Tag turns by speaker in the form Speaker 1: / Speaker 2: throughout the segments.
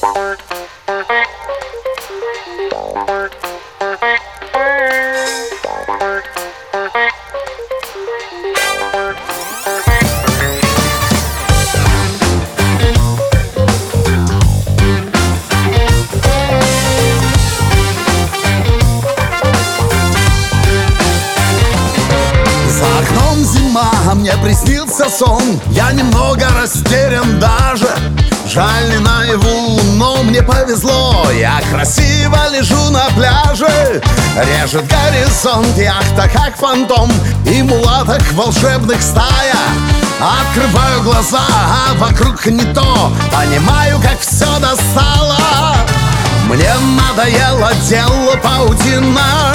Speaker 1: Мне приснился сон, я немного растерян даже. Жаль, не наяву, но мне повезло. Я красиво лежу на пляже. Режет горизонт, яхта как фантом, и мулаток волшебных стая. Открываю глаза, а вокруг не то. Понимаю, как все достало. Мне надоело дело паутина.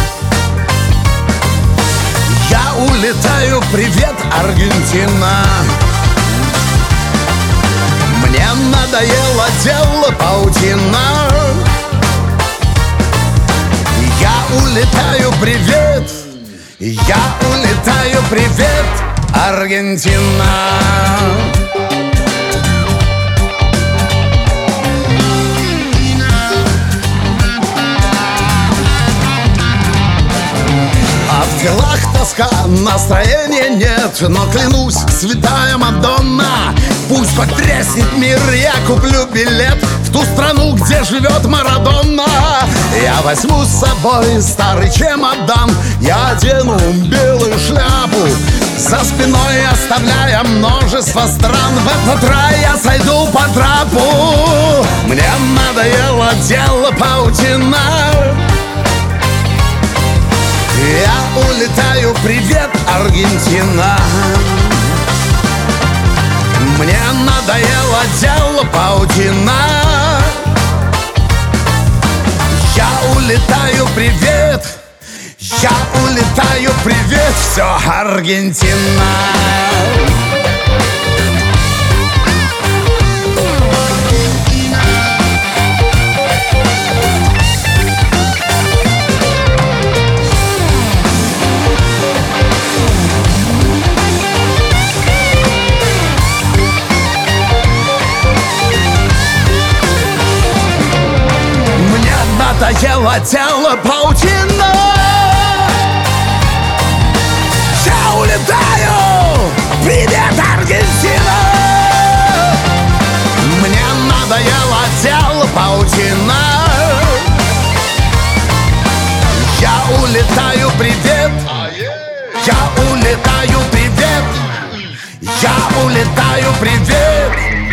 Speaker 1: Я улетаю, привет, Аргентина. Мне надоело дело паутина. Я улетаю, привет. Я улетаю, привет, Аргентина. В делах тоска, настроения нет, но клянусь, святая Мадонна, пусть потреснет мир, я куплю билет в ту страну, где живет Марадонна. Я возьму с собой старый чемодан, я одену белую шляпу, за спиной оставляя множество стран. В этот рай я сойду по трапу. Мне надоело дело паутина. Я улетаю, привет, Аргентина. Мне надоело дело паутина. Я улетаю, привет. Я улетаю, привет, все, Аргентина. Надоело дело паутина. Я улетаю, привет, Аргентина. Мне надоело дело паутина. Я улетаю, привет. Я улетаю, привет. Я улетаю, привет.